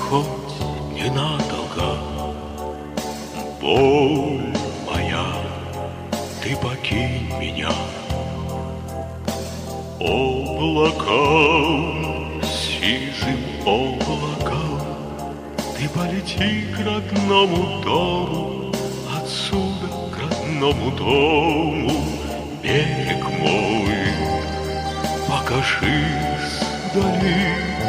хоть ненадолго. Боль моя, ты покинь меня. Облакам, сизым облакам, ты полети к родному дому, отсюда к родному дому. Берег мой, покажись вдали,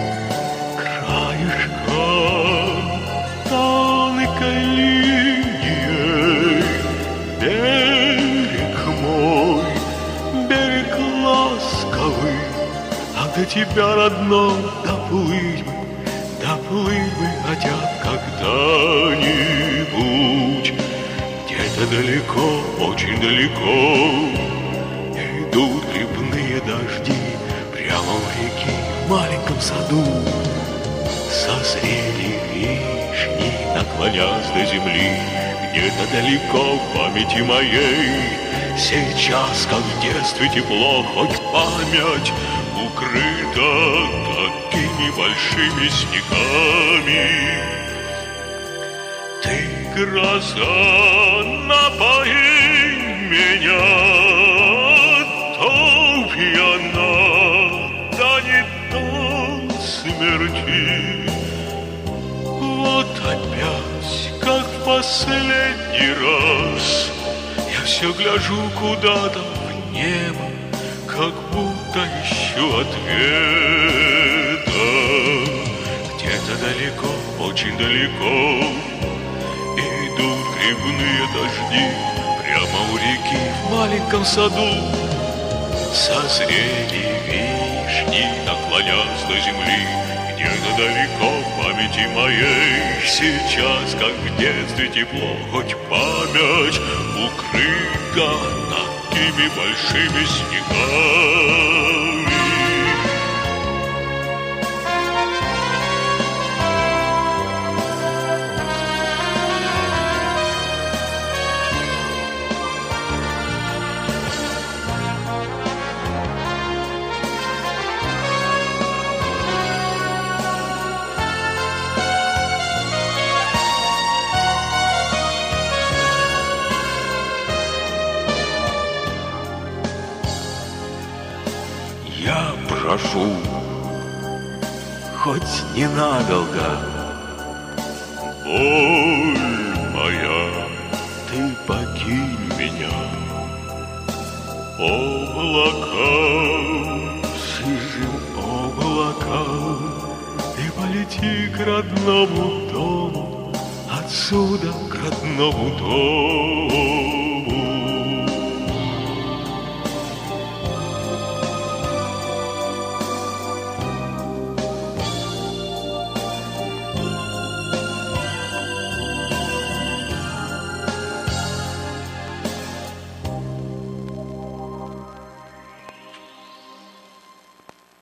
краешком тонкой линией. Берег мой, берег ласковый, а до тебя, родной, доплыть бы хотят когда-нибудь. Где-то далеко, очень далеко идут грибные дожди. Прямо в реке, в маленьком саду созрели вишни, наклонясь до земли. Где-то далеко в памяти моей сейчас, как в детстве, тепло, хоть память укрыта такими большими снегами. Ты, гроза, напои меня, то пьяна, да не до смерти. Вот опять, как в последний раз, я все гляжу куда-то в небо, как будто ищу ответа. Где-то далеко, очень далеко идут грибные дожди. Прямо у реки, в маленьком саду созрели вишни, наклонясь до земли. Где-то далеко в памяти моей сейчас, как в детстве, тепло, хоть память укрыта такими большими снегами. Я прошу, хоть ненадолго. Боль моя, ты покинь меня. Облакам, сизым облакам, ты полети к родному дому, отсюда к родному дому.